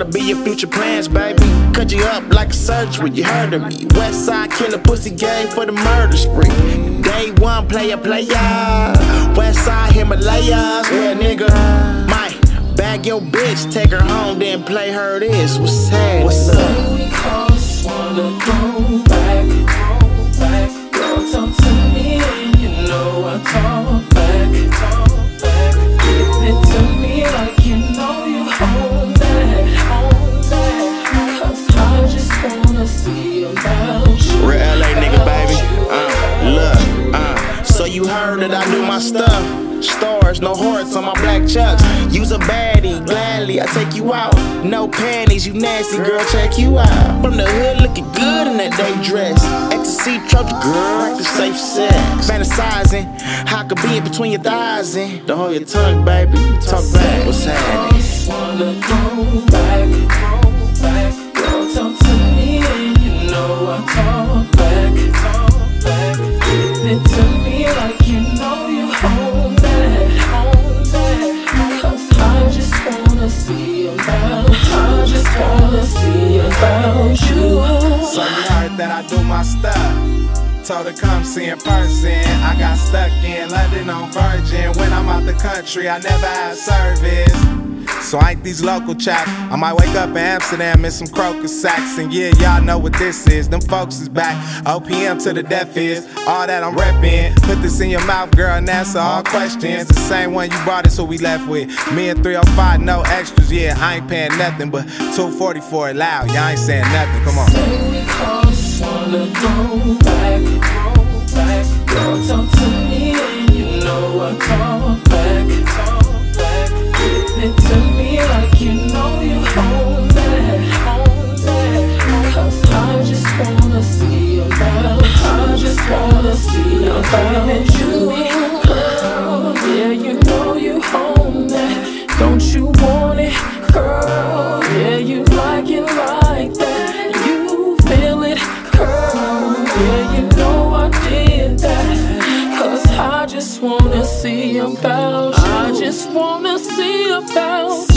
be your future plans, baby. Cut you up like a surgery, you heard of me. West side killer pussy game for the murder spree. Day one, player. West side Himalayas, yeah, nigga. Might bag your bitch, take her home, then play her this. What's up? What's up? We close, wanna go back. Girl, talk to me and you know I talk back. Give it to me like you know you own that. Cause I just wanna see about you. Real LA nigga, baby. Look, so you heard that I do my stuff. Stars, no hearts on my black chucks. Use a baddie, gladly I take you out. No panties, you nasty girl, check you out. From the hood, looking good in that day dress. Ecstasy, Trojan girl, like the safe sex. Fantasizing, how I could be in between your thighs and don't hold your tongue, baby. Talk back, what's happening? Wanna go back. Girl, talk to me and you know I talk back. Give it to me like you know you own that. Cause I just wanna see about you. I just wanna see about you. So you heard that I do my stuff. Told her come see in person. I got stuck in London on Virgin. When I'm out the country, I never have service. So I ain't these local chaps. I might wake up in Amsterdam in some crocus sacks. And yeah, y'all know what this is. Them folks is back. OPM to the death is. All that I'm reppin'. Put this in your mouth, girl, and answer all questions. The same one you brought is who we left with. Me and 305, no extras. Yeah, I ain't paying nothing, but 240 for it loud. Y'all ain't saying nothing. Come on. Say we close, wanna go back. Girl, talk to me and you know I talk back. Give it to me like you know you own that. Cause I just wanna see about you. I just wanna see about you. Girl, yeah, you know you own that. Don't you want it, girl? Yeah, you like it like that. You feel it, girl. Yeah, you know I did that. Cause I just wanna see about you. I just wanna see about